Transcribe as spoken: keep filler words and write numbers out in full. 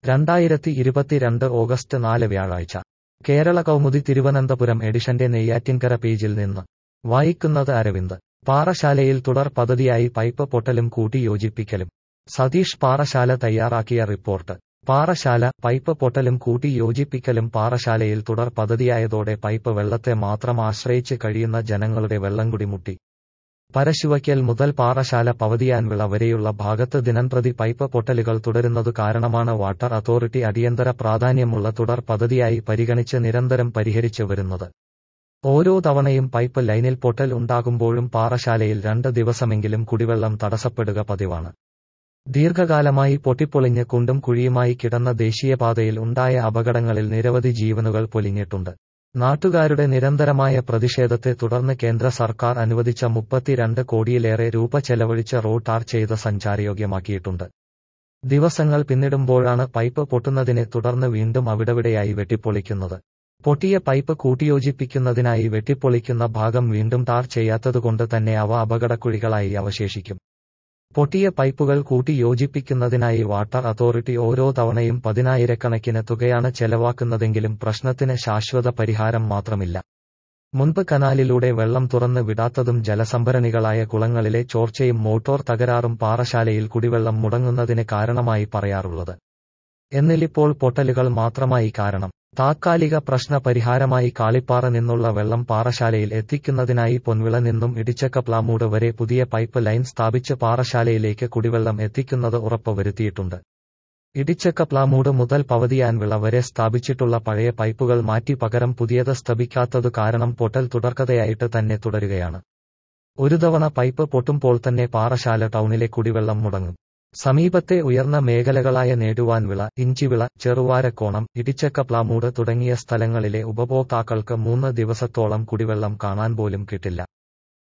രണ്ടായിരത്തി ഇരുപത്തിരണ്ട് ഓഗസ്റ്റ് നാല് വ്യാഴാഴ്ച കേരള കൗമുദി തിരുവനന്തപുരം എഡിഷന്റെ നെയ്യാറ്റിൻകര പേജിൽ നിന്ന് വായിക്കുന്നത് അരവിന്ദ്. പാറശാലയിൽ തുടർ പദ്ധതിയായി പൈപ്പ് പൊട്ടലും കൂട്ടിയോജിപ്പിക്കലും. സതീഷ് പാറശാല തയ്യാറാക്കിയ റിപ്പോർട്ട്. പാറശാല പൈപ്പ് പൊട്ടലും കൂട്ടിയോജിപ്പിക്കലും പാറശാലയിൽ തുടർ പദ്ധതിയായതോടെ പൈപ്പ് വെള്ളത്തെ മാത്രം ആശ്രയിച്ച് കഴിയുന്ന ജനങ്ങളുടെ വെള്ളംകുടി മുട്ടി. പരശുവയ്ക്കൽ മുതൽ പാറശാല പവതിയാൻവിള വരെയുള്ള ഭാഗത്ത് ദിനംപ്രതി പൈപ്പ് പൊട്ടലുകൾ തുടരുന്നതു കാരണമാണ് വാട്ടർ അതോറിറ്റി അടിയന്തര പ്രാധാന്യമുള്ള തുടർ പദ്ധതിയായി പരിഗണിച്ച് നിരന്തരം പരിഹരിച്ചു വരുന്നത്. ഓരോ തവണയും പൈപ്പ് ലൈനിൽ പൊട്ടൽ ഉണ്ടാകുമ്പോഴും പാറശാലയിൽ രണ്ട് ദിവസമെങ്കിലും കുടിവെള്ളം തടസ്സപ്പെടുക പതിവാണ്. ദീർഘകാലമായി പൊട്ടിപ്പൊളിഞ്ഞ് കുണ്ടും കുഴിയുമായി കിടന്ന ദേശീയപാതയിൽ ഉണ്ടായ അപകടങ്ങളിൽ നിരവധി ജീവനുകൾ പൊലിഞ്ഞിട്ടുണ്ട്. നാട്ടുകാരുടെ നിരന്തരമായ പ്രതിഷേധത്തെ തുടർന്ന് കേന്ദ്ര സർക്കാർ അനുവദിച്ച മുപ്പത്തിരണ്ട് കോടിയിലേറെ രൂപ ചെലവഴിച്ച് റോഡ് ടാർ ചെയ്ത് സഞ്ചാരയോഗ്യമാക്കിയിട്ടുണ്ട്. ദിവസങ്ങൾ പിന്നിടുമ്പോഴാണ് പൈപ്പ് പൊട്ടുന്നതിനെ തുടർന്ന് വീണ്ടും അവിടവിടെയായി വെട്ടിപ്പൊളിക്കുന്നത്. പൊട്ടിയ പൈപ്പ് കൂട്ടിയോജിപ്പിക്കുന്നതിനായി വെട്ടിപ്പൊളിക്കുന്ന ഭാഗം വീണ്ടും ടാർ ചെയ്യാത്തതുകൊണ്ട് തന്നെ അവ അപകടക്കുഴികളായി അവശേഷിക്കും. പൊട്ടിയ പൈപ്പുകൾ കൂട്ടിയോജിപ്പിക്കുന്നതിനായി വാട്ടർ അതോറിറ്റി ഓരോ തവണയും പതിനായിരക്കണക്കിന് തുകയാണ് ചെലവാക്കുന്നതെങ്കിലും പ്രശ്നത്തിന് ശാശ്വത പരിഹാരം മാത്രമില്ല. മുൻപ് കനാലിലൂടെ വെള്ളം തുറന്ന് വിടാത്തതും ജലസംഭരണികളായ കുളങ്ങളിലെ ചോർച്ചയും മോട്ടോർ തകരാറും പാറശാലയിൽ കുടിവെള്ളം മുടങ്ങുന്നതിന് കാരണമായി പറയാറുള്ളത്. എന്നിലിപ്പോൾ പൊട്ടലുകൾ മാത്രമായി കാരണം. താത്കാലിക പ്രശ്ന പരിഹാരമായി കാളിപ്പാറ നിന്നുള്ള വെള്ളം പാറശാലയിൽ എത്തിക്കുന്നതിനായി പൊൻവിള നിന്നും ഇടിച്ചക്കപ്ലാമൂട് വരെ പുതിയ പൈപ്പ് ലൈൻ സ്ഥാപിച്ച് പാറശാലയിലേക്ക് കുടിവെള്ളം എത്തിക്കുന്നത് ഉറപ്പുവരുത്തിയിട്ടുണ്ട്. ഇടിച്ചക്കപ്ലാമൂട് മുതൽ പവതിയാൻവിള വരെ സ്ഥാപിച്ചിട്ടുള്ള പഴയ പൈപ്പുകൾ മാറ്റി പകരം പുതിയത് സ്ഥാപിക്കാത്തതു കാരണം പൊട്ടൽ തുടർക്കഥയായിട്ട് തന്നെ തുടരുകയാണ്. ഒരു തവണ പൈപ്പ് പൊട്ടുമ്പോൾ തന്നെ പാറശാല ടൗണിലെ കുടിവെള്ളം മുടങ്ങും. സമീപത്തെ ഉയർന്ന മേഖലകളായ നേടുവാൻവിള, ഇഞ്ചിവിള, ചെറുവാരക്കോണം, ഇടിച്ചക്കപ്ലാമൂട് തുടങ്ങിയ സ്ഥലങ്ങളിലെ ഉപഭോക്താക്കൾക്ക് മൂന്ന് ദിവസത്തോളം കുടിവെള്ളം കാണാൻ പോലും കിട്ടില്ല.